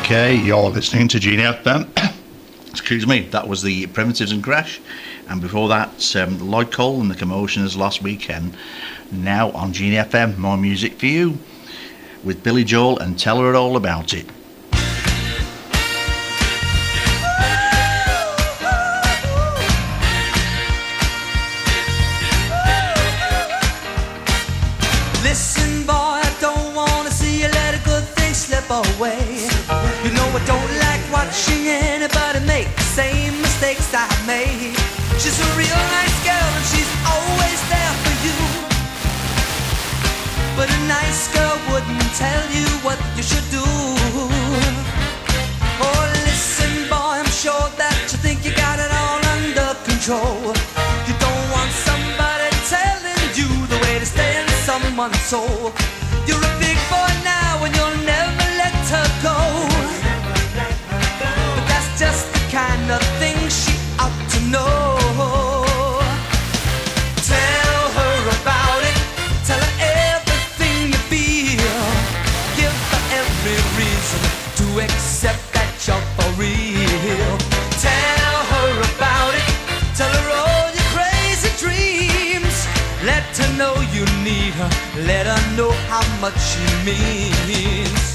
Okay, you're listening to Genie FM. Excuse me, that was the Primitives and Crash. And before that, Lloyd Cole and the Commotioners Last Weekend. Now on Genie FM, more music for you with Billy Joel and Tell Her All About It. Listen, boy, I don't wanna see you let a good thing slip away. You know I don't like watching anybody make the same mistakes I made. She's a real nice girl and she's always there for you. But a nice girl wouldn't tell you what you should do. Oh, listen, boy, I'm sure that you think you got it all under control. You don't want somebody telling you the way to stay in someone's soul. You're a big boy now and you'll never let her go. But that's just the kind of thing she ought to know. Tell her about it. Tell her everything you feel. Give her every reason to accept that you're for real. Tell her about it. Tell her all your crazy dreams. Let her know you need her. Let her know how much she means.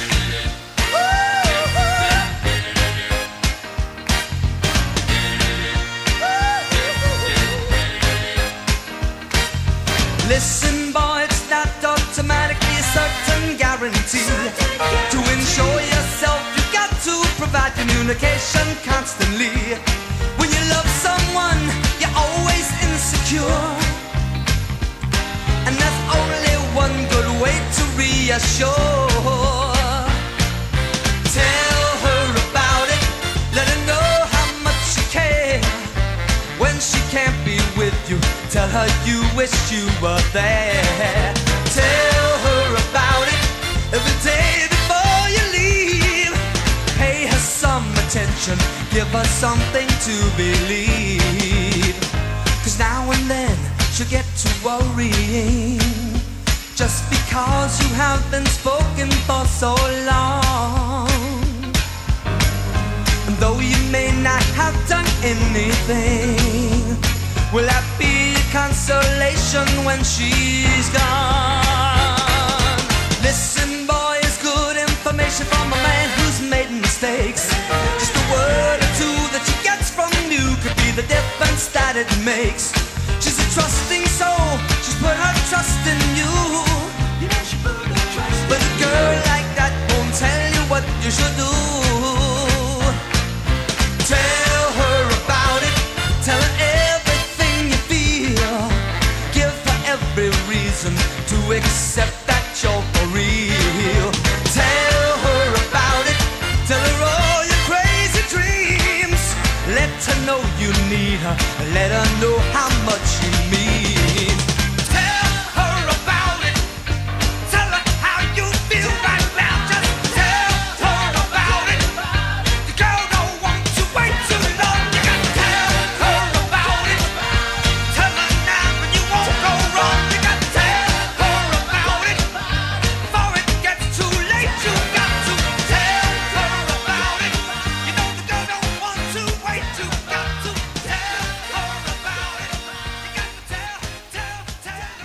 Listen, boy, it's not automatically a certain guarantee. To ensure yourself, you've got to provide communication constantly. When you love someone, you're always insecure. And that's only one good way to reassure. Tell her about it. Let her know how much you care. When she can't be with you, tell her you wish you were there. Tell her about it every day before you leave. Pay her some attention, give her something to believe. 'Cause now and then she'll get to worrying, just because you have been spoken for so long. And though you may not have done anything, will that be a consolation when she's gone? Listen, boy, it's good information from a man who's made mistakes. Just a word or two that she gets from you could be the difference that it makes. She's a trusting soul, she's put her trust in you. But a girl like that won't tell you what you should do. Tell her about it, tell her everything you feel. Give her every reason to accept that you're for real. Tell her about it, tell her all your crazy dreams. Let her know you need her, let her know how much she means. Tell her about it, tell her how you feel right now. Just tell her about it. The girl don't want to wait too long. You gotta tell her about it. Tell her now and you won't go wrong. You gotta tell her about it before it gets too late. You got to tell her about it. You know the girl don't want to wait. You got to tell her about it. You got to tell her.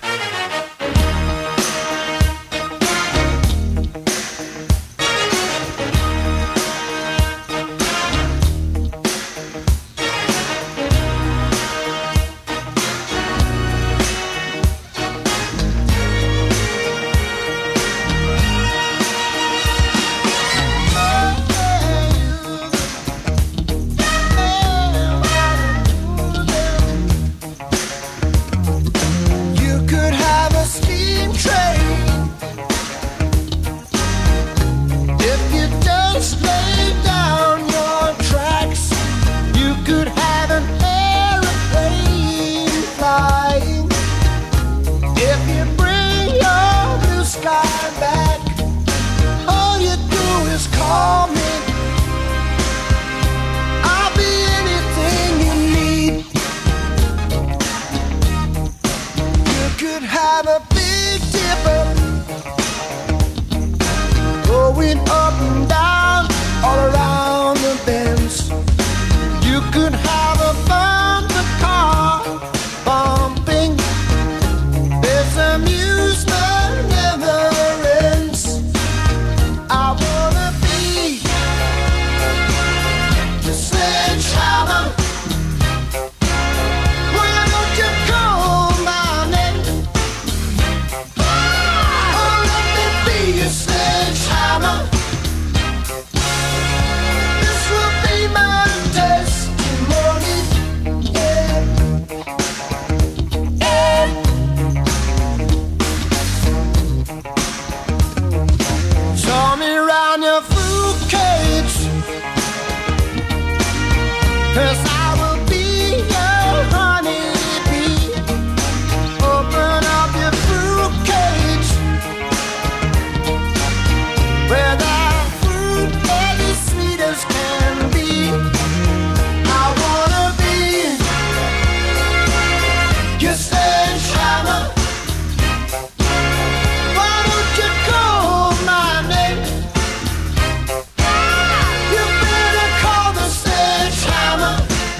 You could have a steam train if you just lay down your tracks. You could have an airplane flying if you bring your blue sky back. All you do is call me. I'll be anything you need. You could have a big dipper going up and down could have a fun the car bumping. This amusement never ends. I wanna be the sledgehammer. Why don't you call my name? Oh, let me be your sledgehammer. This will be my testimony. Yeah. Yeah. Show me round your fruitcake, 'cause I will be your honeybee. Open up your fruitcake, where the fruit is as sweet as can be. I wanna be your sledgehammer. Why don't you call my name? You better call the sledgehammer.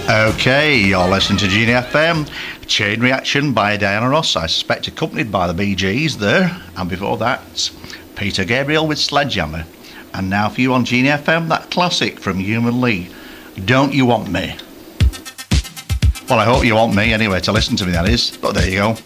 Okay, you're listening to Genie FM. Chain Reaction by Diana Ross, I suspect accompanied by the Bee Gees there. And before that, Peter Gabriel with Sledgehammer. And now for you on Genie FM, that classic from Human League, Don't You Want Me? Well, I hope you want me anyway to listen to me, that is. But there you go.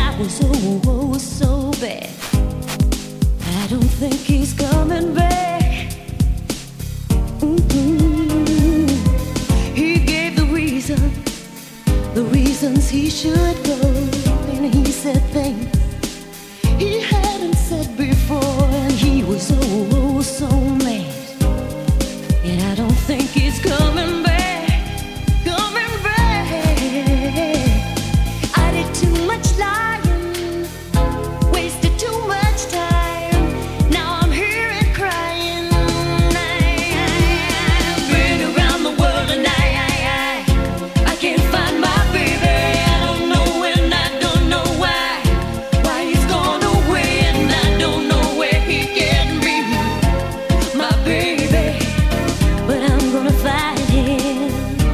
I don't think he's coming back. should go. And he said things he hadn't said before, and he was oh so mad. And I don't think he's coming back, coming back. I did too much lying, wasted too much time. Now I'm here and crying. I've been around the world and I can't find my baby. I don't know and I don't know why he's gone away, and I don't know where he can be, my baby. But I'm gonna find him.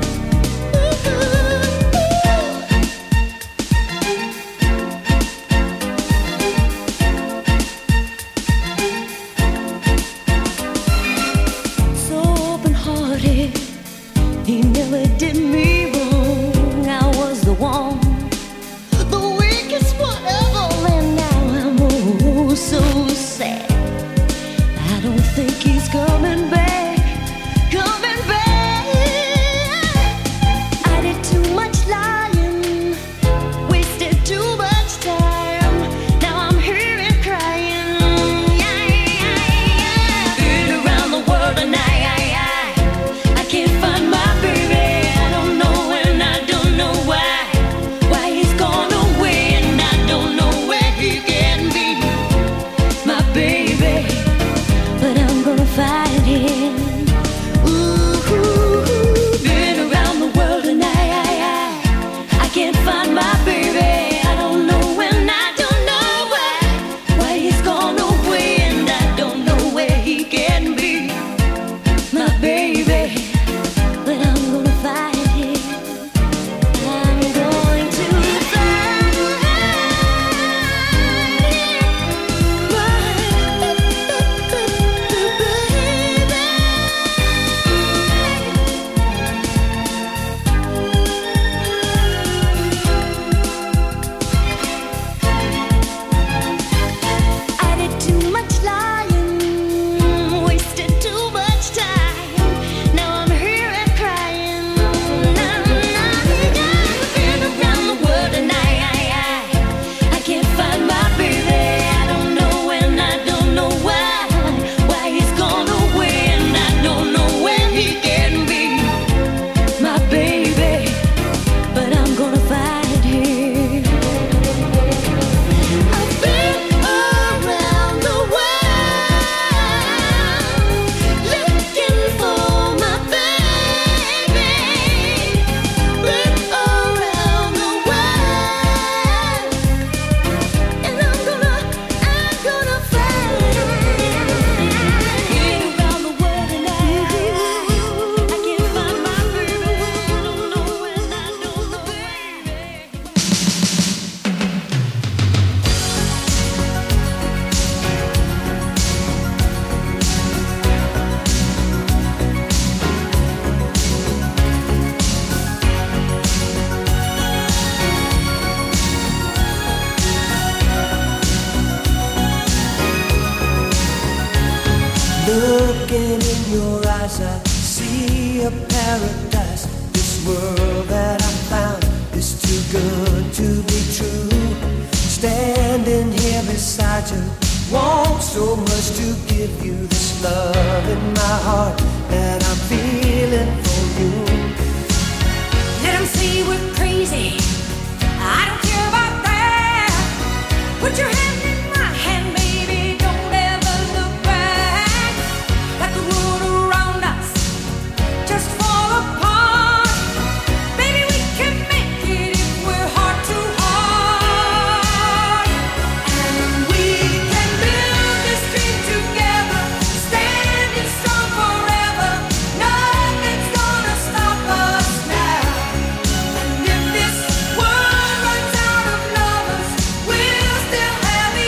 So open-hearted, he never did me wrong. I was the one, the weakest one ever, and now I'm oh so sad. I don't think he's coming back, coming back. I did too much lying, wasted too much time. Now I'm here and crying. Been around the world and I can't find my baby. I don't know and I don't know why he's gone away, and I don't know where he can be, my baby. But I'm gonna find him. Ooh, been around the world and I can't find my baby. I don't know and I don't know why he's gone away, and I don't know where he can be, my baby. But I'm gonna find him. I'm going to find I did too much lying, wasted too much time. Now I'm here and crying. Been around the world and I can't find my baby. I don't know and I don't know why he's gone away, and I don't know where he can be, my baby. But I'm gonna find him. I've been around the world looking for my baby. Been around the world, and I'm gonna find him. Been around the world and I can't find my baby. I don't know and I don't know, baby. Looking in your eyes, I see a paradise. This world that I found is too good to be true. Standing here beside you, want so much to give you this love in my heart that I'm feeling for you. Let 'em say we're crazy, I don't care about that. Put your hand in my hand, baby, don't ever look back. Let the world around us just fall apart. Baby, we can make it if we're heart to heart. And we can build this dream together, standing strong forever. Nothing's gonna stop us now. And if this world runs out of lovers, we'll still have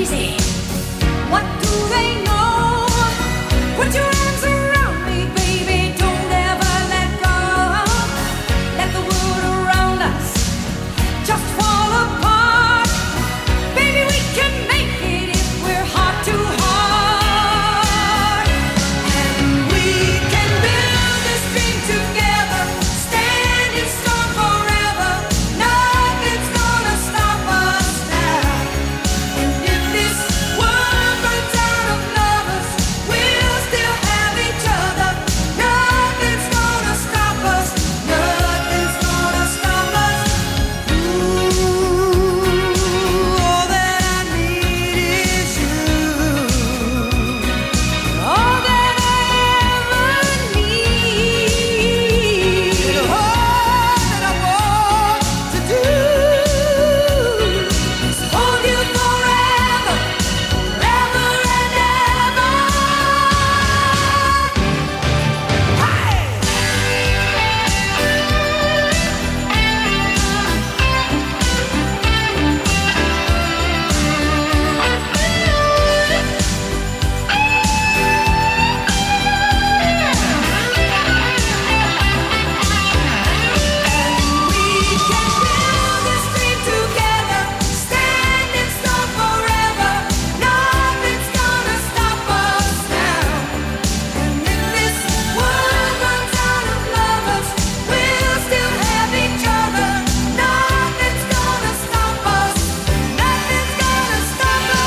crazy. What do they know? Put your arms around me, baby. Don't ever let go. Let the world around us just fall apart. Baby, we can make it if we're heart to heart. And we can build this dream together, standing strong forever. Nothing's gonna stop us now. And if this world runs out of lovers, we'll still have each other. Nothing's gonna stop us. Nothing's gonna stop us. Ooh, all that I need is you. All that I ever need. All that I want to do is hold you forever, forever and ever. Hey! We can build this dream together, standing strong forever. Nothing's gonna stop us now. And if this world runs out of lovers, we'll still have each other. Nothing's gonna stop us. Nothing's gonna stop us.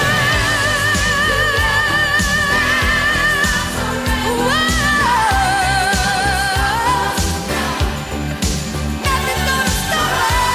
Nothing's gonna stop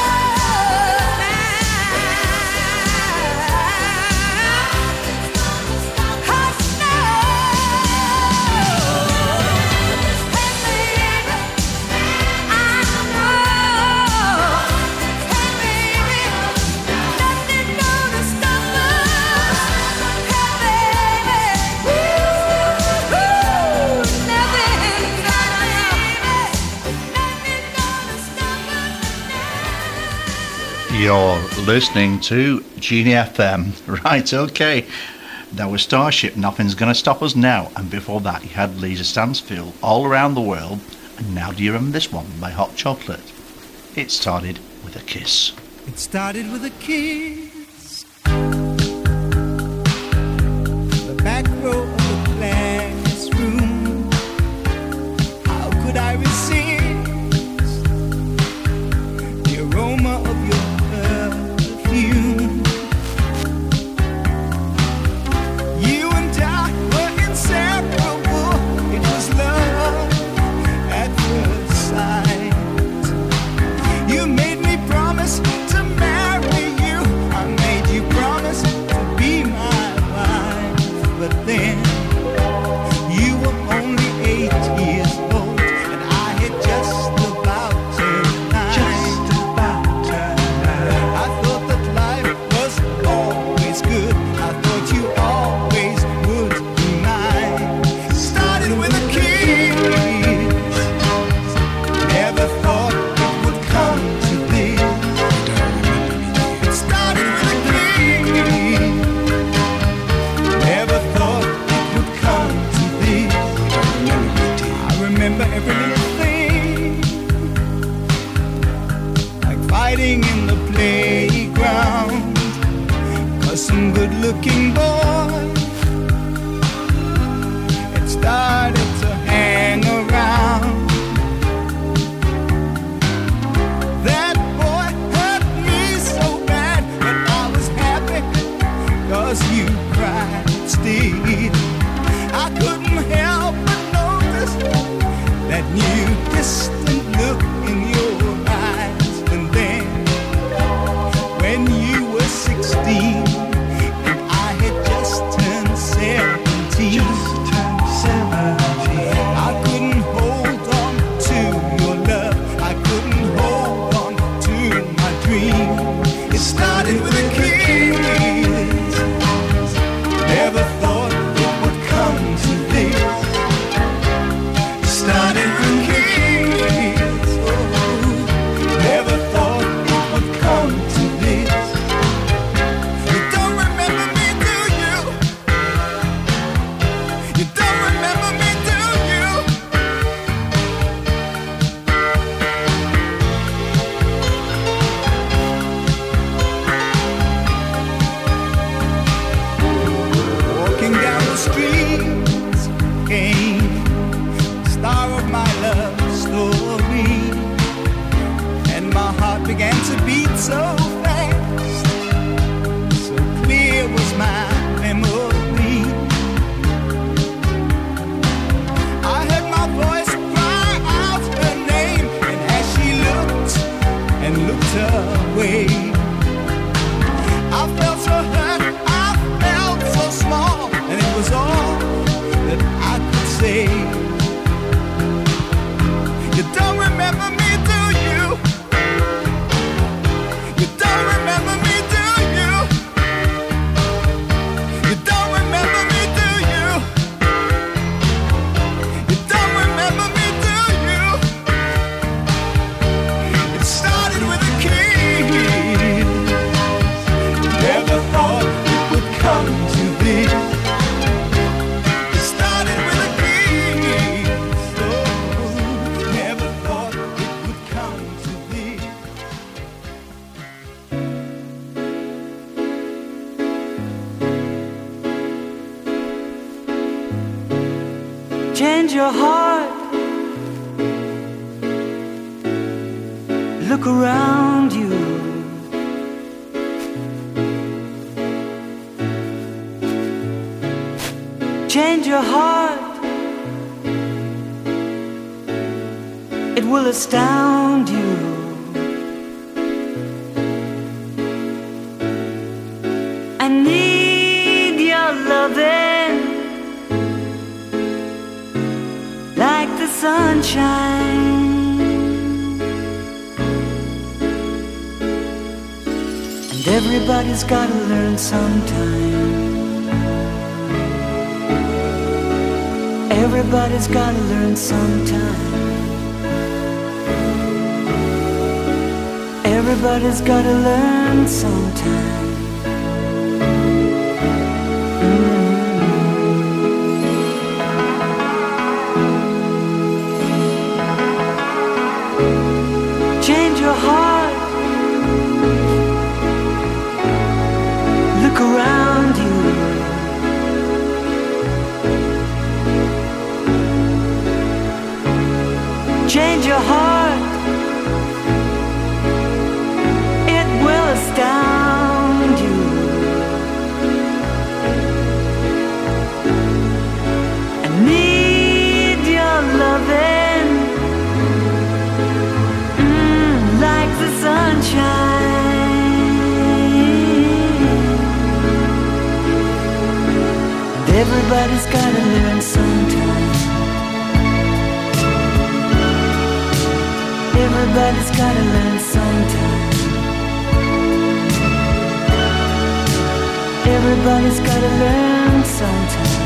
You're listening to Genie FM. Right, okay. That was Starship, Nothing's Gonna Stop Us Now. And before that, you had Lisa Stansfield, All Around the World. And now do you remember this one by Hot Chocolate? It started with a kiss. It started with a kiss. The back row of the classroom. How could I resist the aroma of your perfume? You and I were inseparable. It was love at first sight. You made me promise to marry you. I made you promise to be my wife. But then you were only 8 years old, and I had just about turned 9. I thought that life was always good. I thought you always would be mine. Started with a kiss. Never thought it would come to this. It started with a kiss. Never thought it would come to this. I remember every little thing, like fighting in the playground, 'cause some good-looking boy had started to hang around. That boy hurt me so bad, but I was happy 'cause you cried still. I couldn't help but notice that new distant look in your eyes. And then when you were 16 and I had just turned 17, I couldn't hold on to your love. I couldn't hold on to my dream. It started with a kiss. Never thought it would come to this. It started with a kiss. Oh, never thought it would come to this. Change your heart. Look around you. Change your heart. It will astound you. I need your loving like the sunshine. And everybody's gotta learn sometime. Everybody's gotta learn sometime. Everybody's gotta learn sometime. Change your heart. Look around you. Change your heart. It will astound you. I need your loving like the sunshine. Everybody's gotta learn sometime. Everybody's gotta learn sometime. Everybody's gotta learn sometime.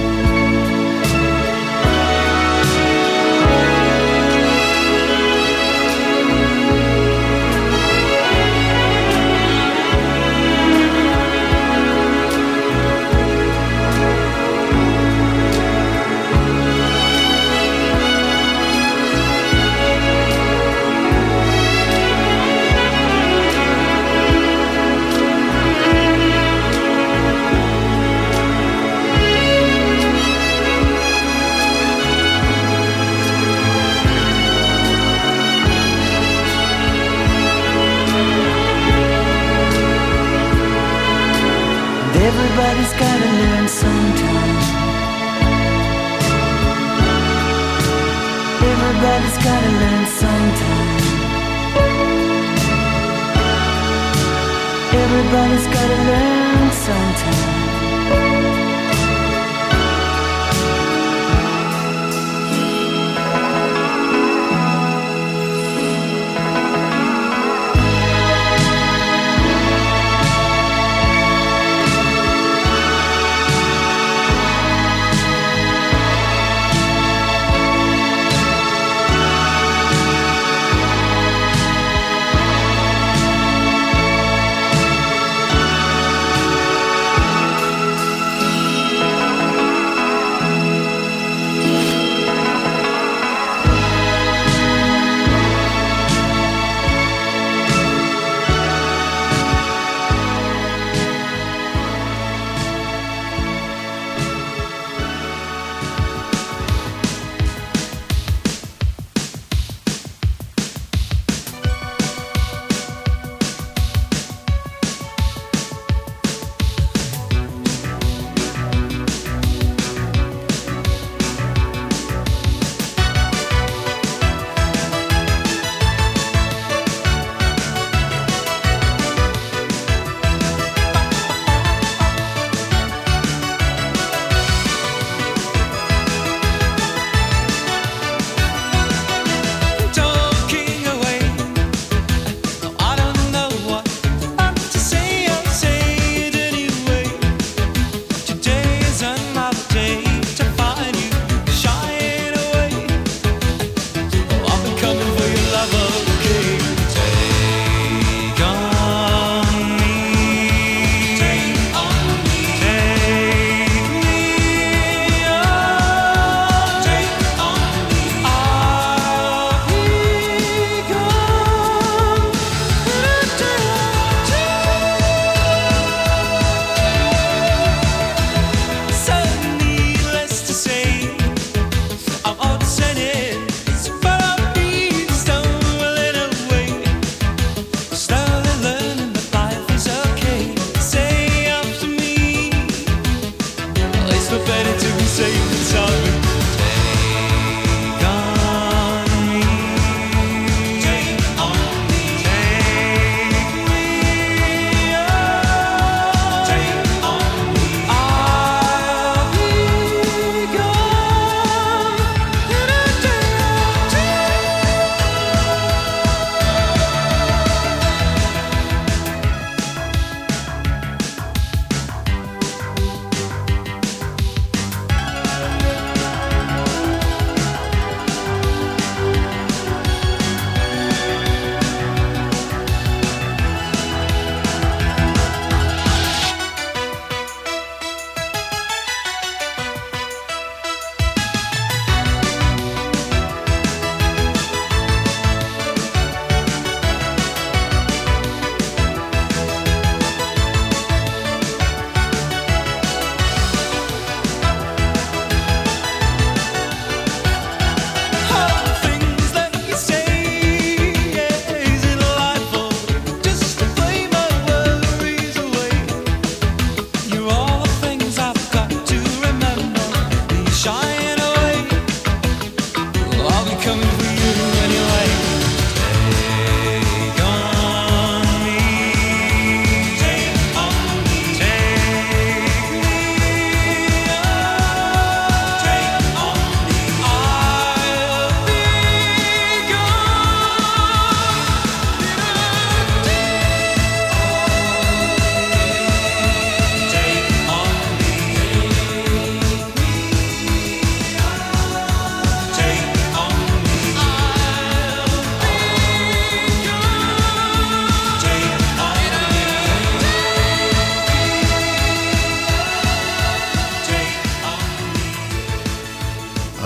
Everybody's gotta learn sometime. Everybody's gotta learn sometime. Everybody's gotta learn sometime.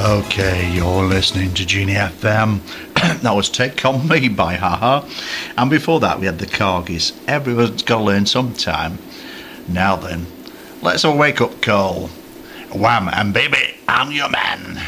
Okay, you're listening to Genie FM. That was Take On Me by Haha. And before that, we had the Corgis. Everyone's got to learn sometime. Now then, let's all wake up call. Wham, and baby, I'm your man.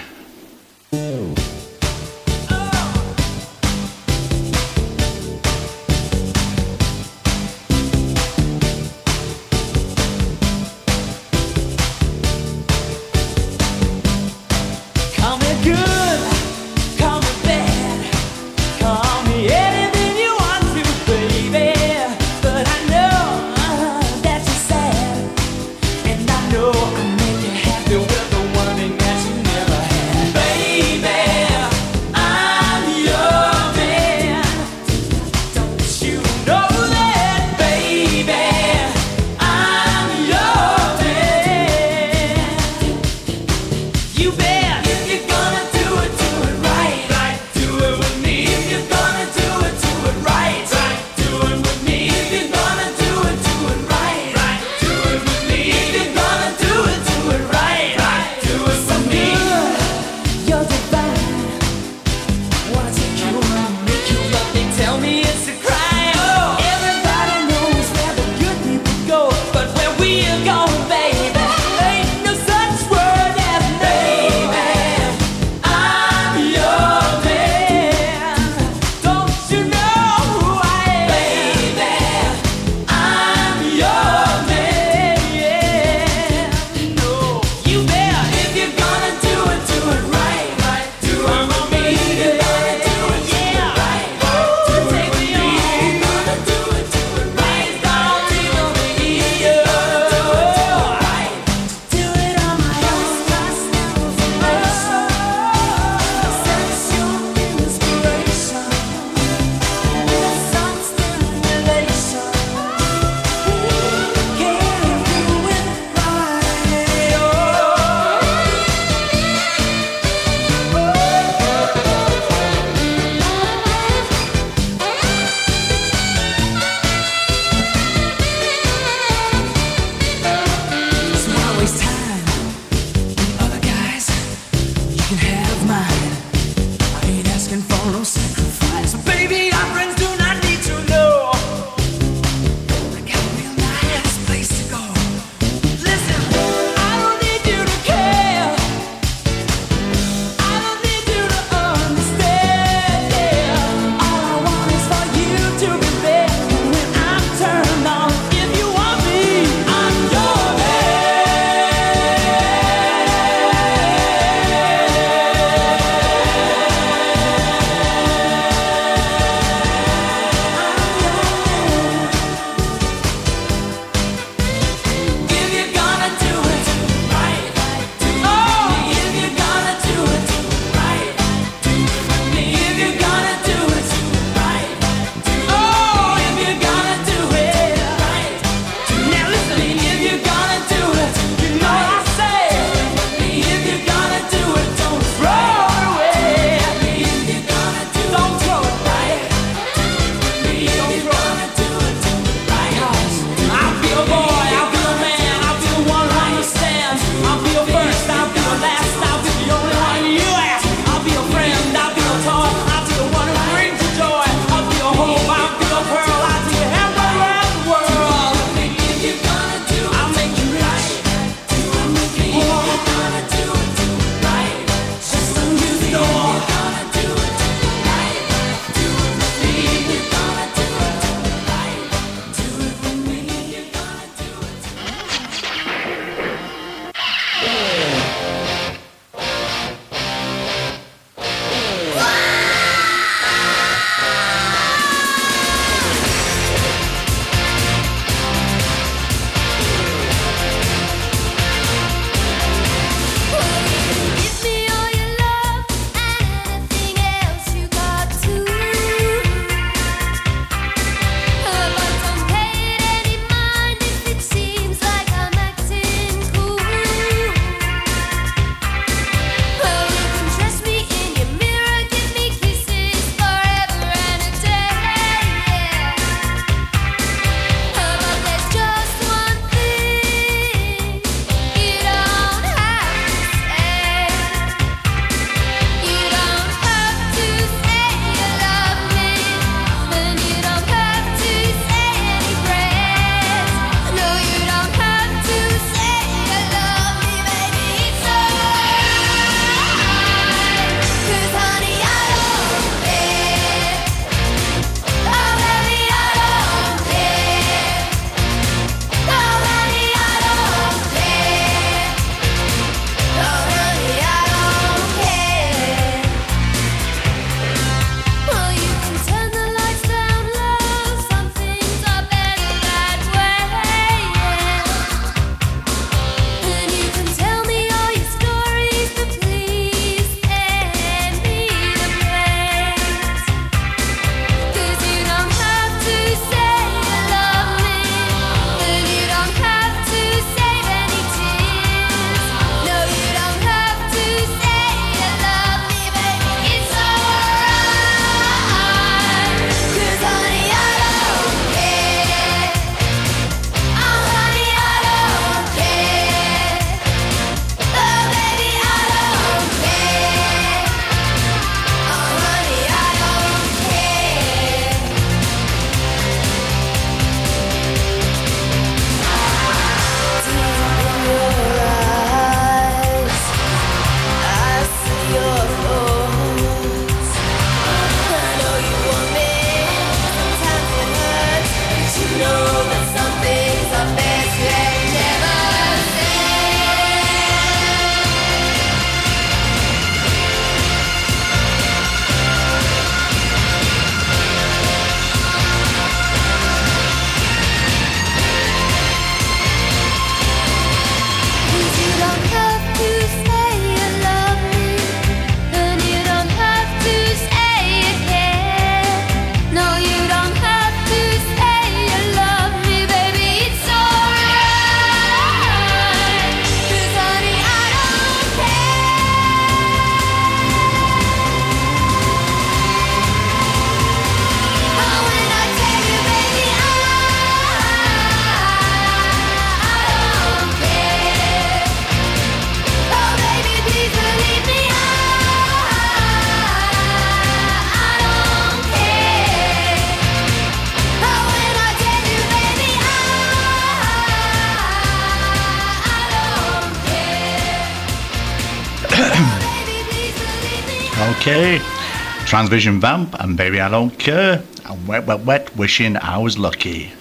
Okay. Transvision Vamp and Baby I Don't Care. And Wet Wet Wet, Wishing I Was Lucky.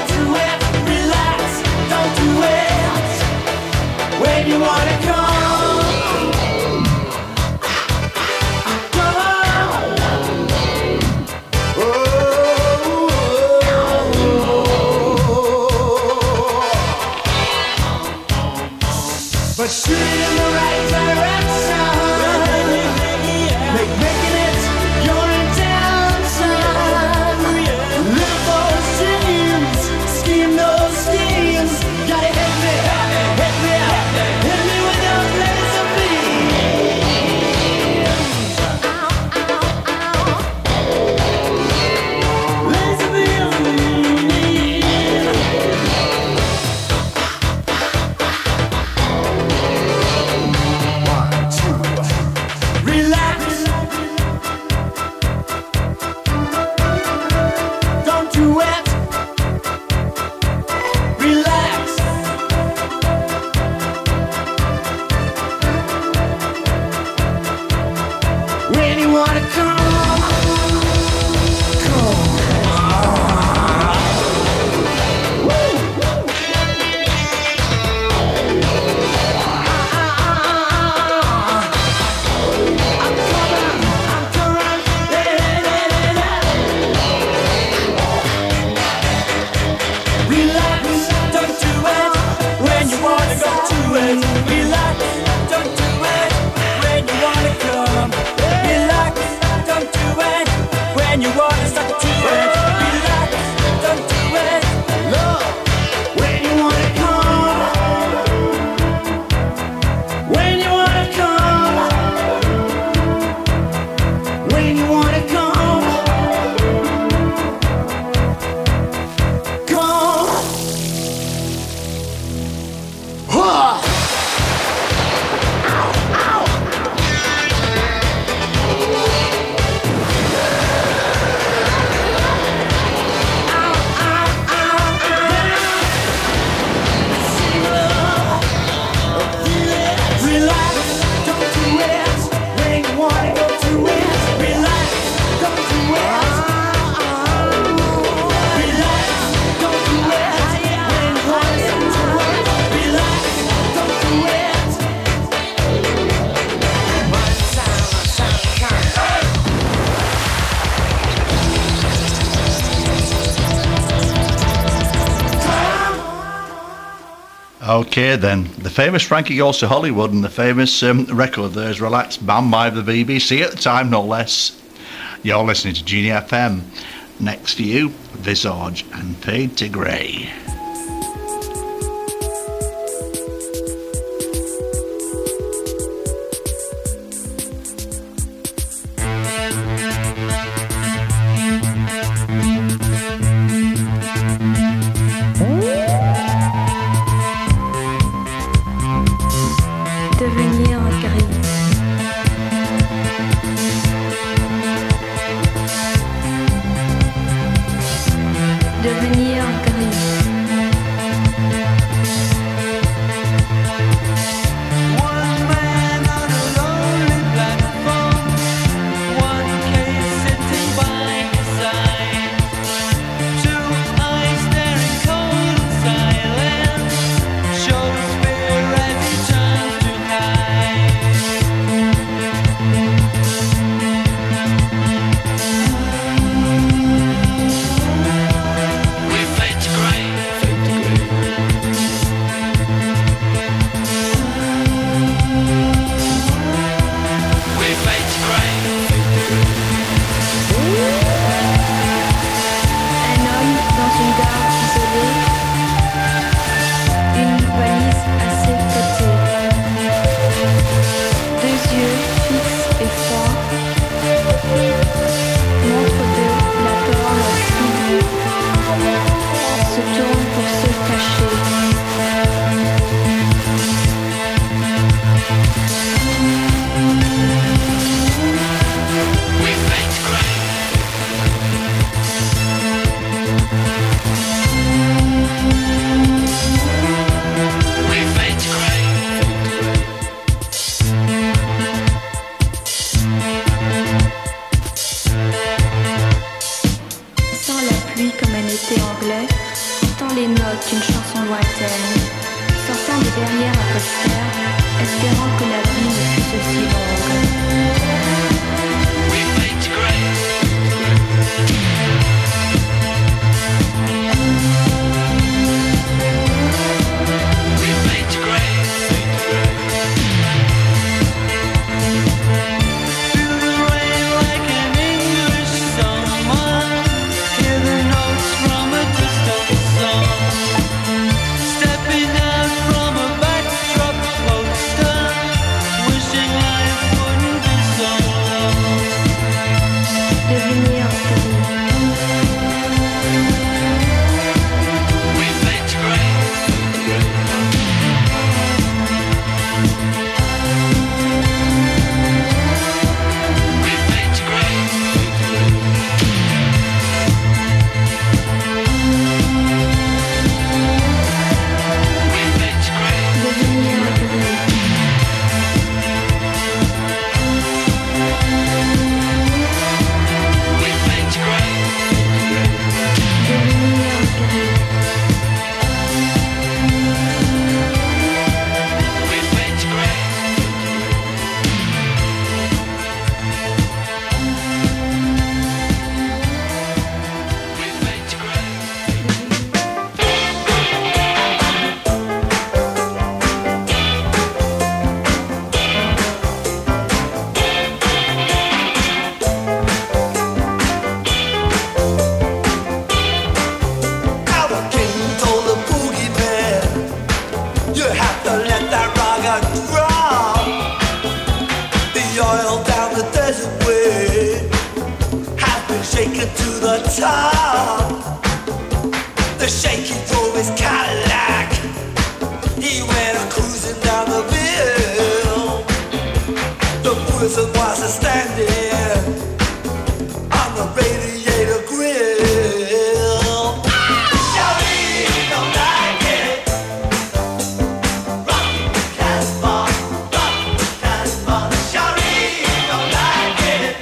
When you wanna come but shoot it in the right direction. Making it your intention. Live those dreams, scheme those schemes. Gotta hit me, hit me, hit me with your laser beam. Laser beam. Relax. Don't do it. Relax. When you wanna come, come. Relax, don't do it when you wanna go to it. Relax, don't do it when you wanna come. Relax, don't do it when you wanna suck to it. Relax, don't do it. Love, when you wanna come. When you wanna come. When you wanna come. Come. Huh. Relax, don't do it when you wanna go to it. Relax, don't do it. Relax, don't do it when you wanna go to it. Relax, don't do it. Okay then, the famous Frankie Goes to Hollywood and the famous record there's Relax, banned by the BBC at the time, no less. You're listening to Genie FM. Next to you, Visage and Fade to Grey. Devenir gris. Devenir gris. top. The shaky drove his Cadillac. He went cruising down the bill. The prison was a standing on the radiator grill. Shawty don't like it. Rock Casbah, rock Casbah. Shawty don't like it.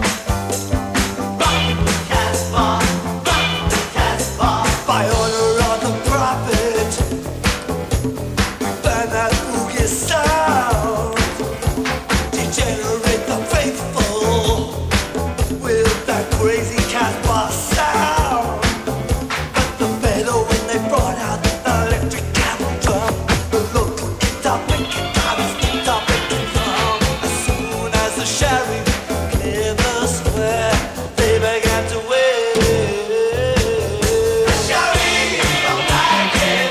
Rock Casbah, rock Casbah. By order of the prophet, we find that boogie sound. Degenerate the faithful with that crazy Casbah sound. But the fellow when they brought out the electric cattle drum, the local guitar picking drums, guitar picking drum. As soon as the sheriff cleared the square, they began to wave. The sheriff don't like it.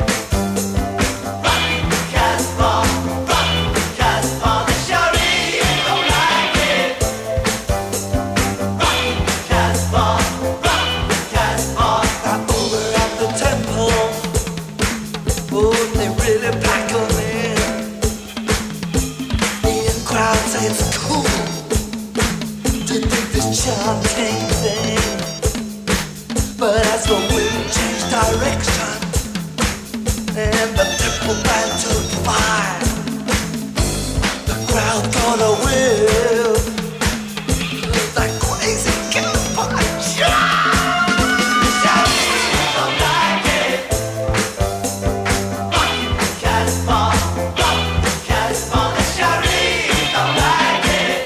Rock Casbah, rock Casbah. The sheriff don't like it. Rock Casbah, rock Casbah. Now over at the temple, oh, they really pack 'em in. The in crowd say it's cool to dig this chanting thing. But as the wind changed direction and the temple band took fire, the crowd got a whiff that crazy Casbah jive. Shawty don't like it. Rock Casbah, rock Casbah. The shawty don't like it.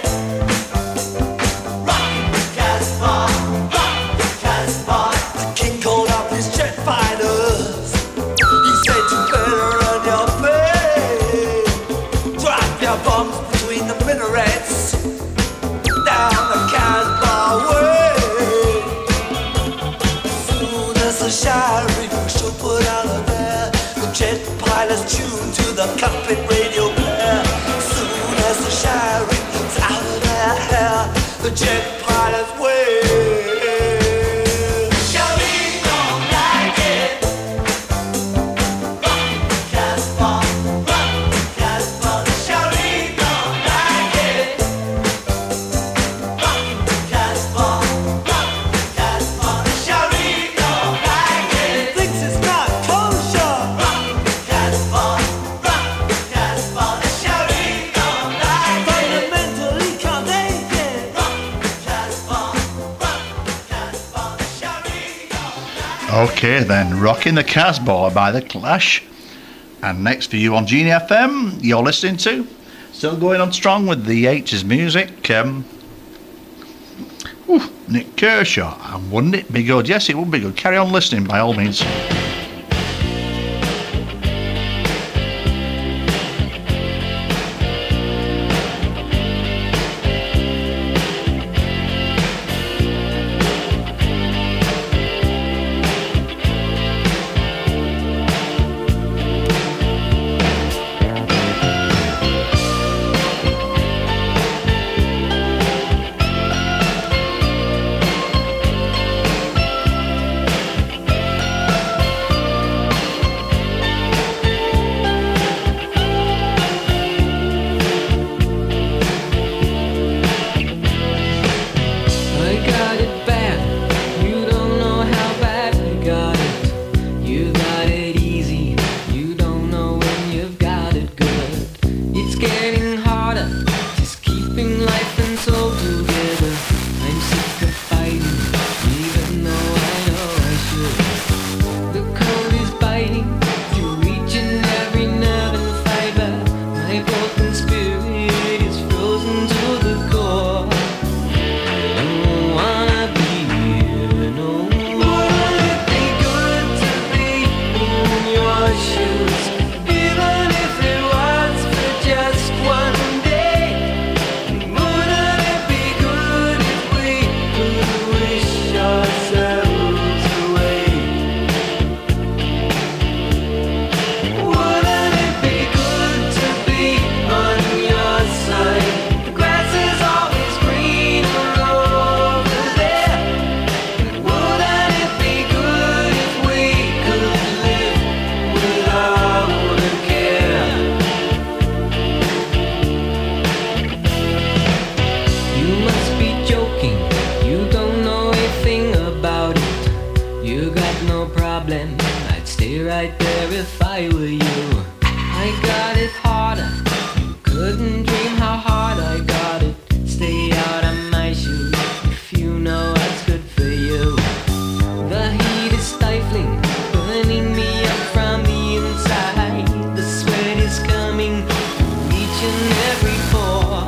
Rock Casbah, rock Casbah. The king called up his jet fighters. He said you better run your pay. Drop your bombs between the minarets down the Casbah way. Soon as the sheriff should put out of there, the jet pilots tuned to the cockpit radio blare. Soon as the sheriff's out of their hair, the jet pilots wave. Shawty don't like it. Rock Casbah, rock Casbah. The shawty don't like it. Rock Casbah, rock Casbah. The shawty don't like it. Thinks it's not kosher. Rock Casbah, rock Casbah. The shawty don't like it. Fundamentally can't take it. Rock Casbah, rock Casbah. The shawty don't like it. Okay then, Rocking the Casbah by The Clash. And next for you on Genie FM, you're listening to, still going on strong with the 80s music, Nick Kershaw. And wouldn't it be good? Yes, it would be good. Carry on listening by all means. I were you. I got it harder. You couldn't dream how hard I got it. Stay out of my shoes if you know what's good for you. The heat is stifling, burning me up from the inside. The sweat is coming from each and every pore.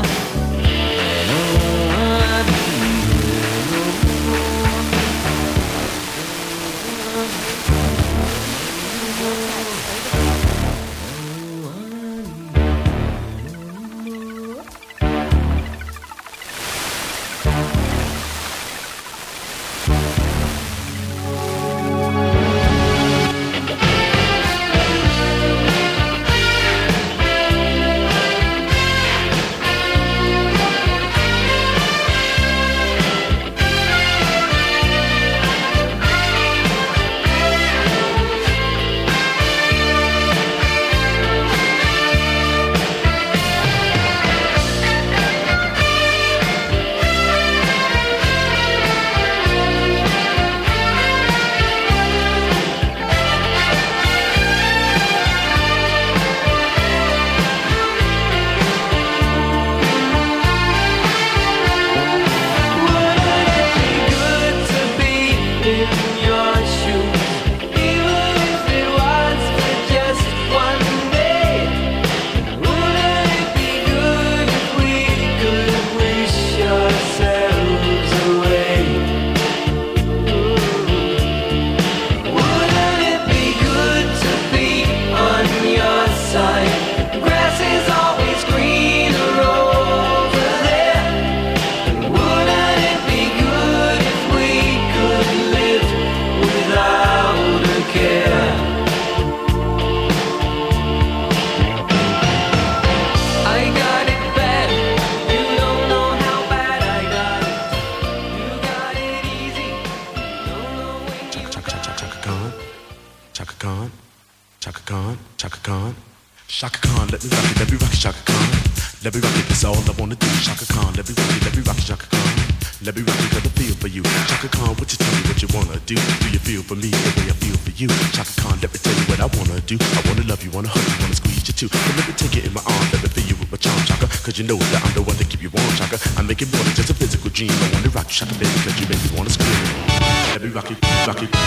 Shaka Khan, let me rock it, Shaka Khan. Let me rock it, that's all I wanna do. Shaka Khan, let me rock it, Shaka Khan. Let me rock it, 'cause I feel for you. Shaka Khan, what you tell me what you wanna do? Do you feel for me the way I feel for you? Shaka Khan, let me tell you what I wanna do. I wanna love you, wanna hug you, wanna squeeze you too. But let me take it in my arms, let me feel you with my charm, Shaka. 'Cause you know that I'm the one to keep you warm, Shaka. I make it more than just a physical dream. I wanna rock you, Shaka, baby, 'cause you make me wanna scream. Let me rock it, rock it.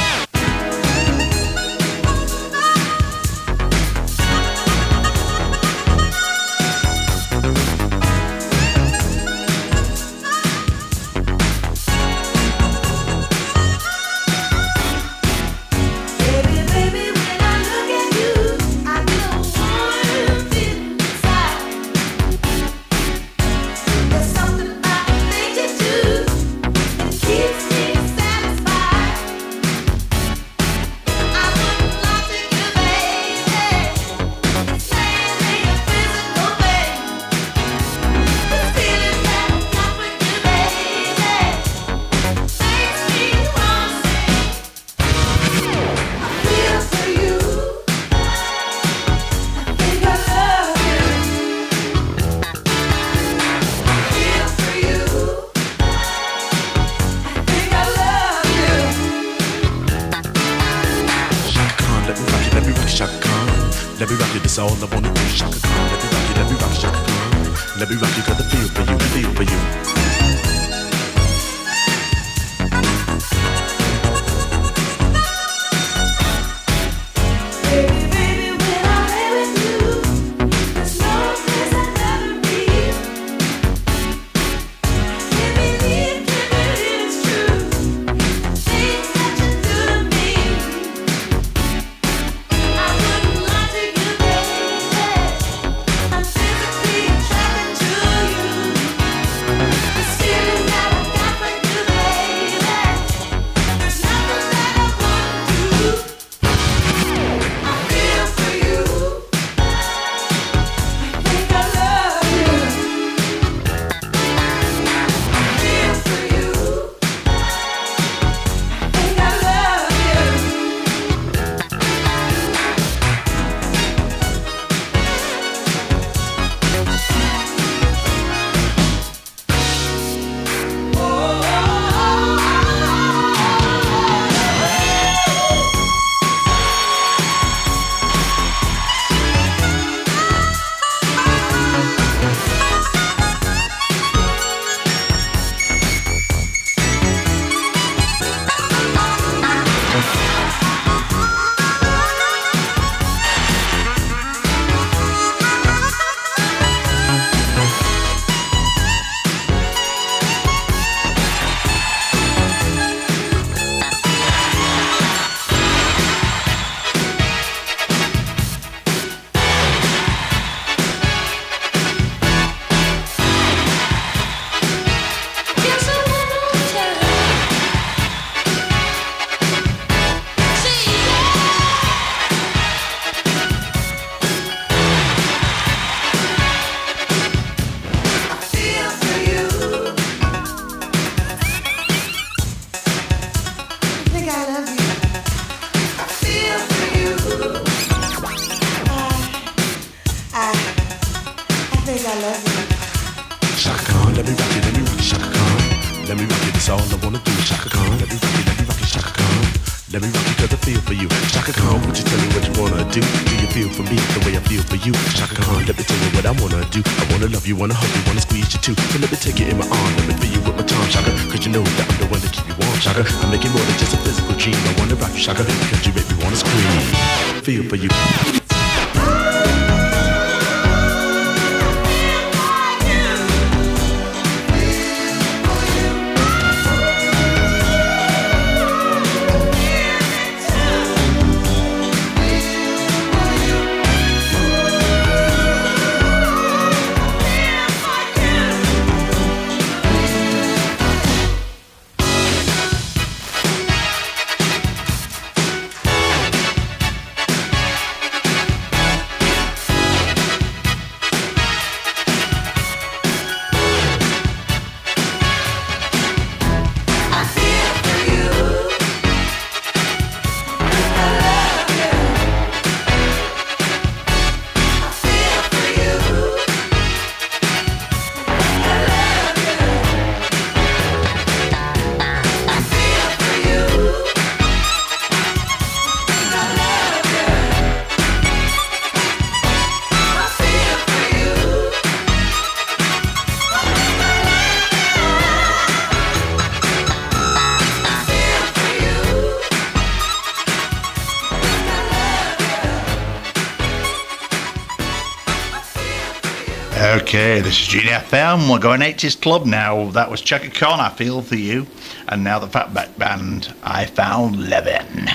Let me rock it, that's all I wanna do. Shaka Khan, let me rock it, Shaka Khan. Let me rock it, 'cause I feel for you, feel for you. That's all I wanna do. Shaka Khan, let me rock it, Shaka Khan. Let me rock it 'cause I feel for you. Shaka Khan, would you tell me what you wanna do? Do you feel for me the way I feel for you? Shaka Khan, let me tell you what I wanna do. I wanna love you, wanna hug you, wanna squeeze you too. So let me take you in my arm, let me feel you with my tongue, Shaka. 'Cause you know that I'm the one to keep you warm, Shaka. I'm making more than just a physical dream. I wanna rock you, Shaka, because you make me wanna scream. Feel for you. Okay, this is Genie FM. We're going 80s Club now. That was Chaka Khan, I Feel For You. And now the Fatback Band, I Found Levin.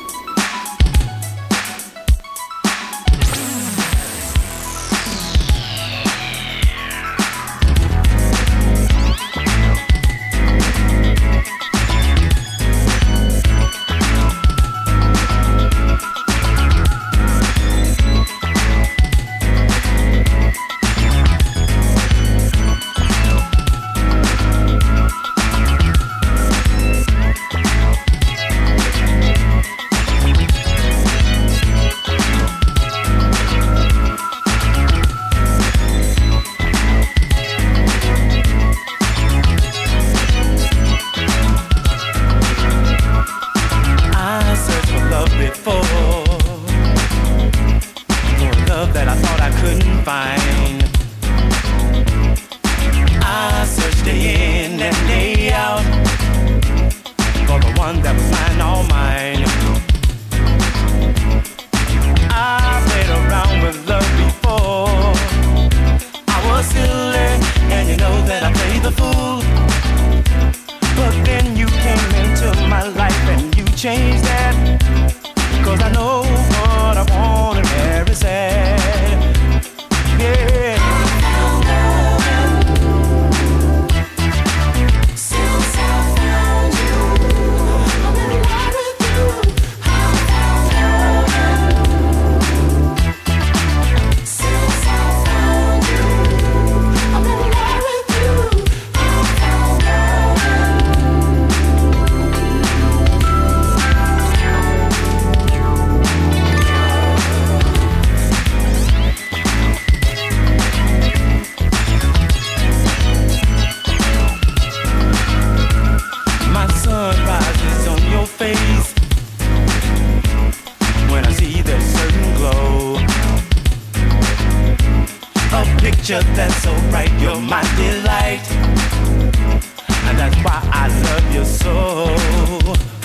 That's so bright, you're my delight, and that's why I love you so.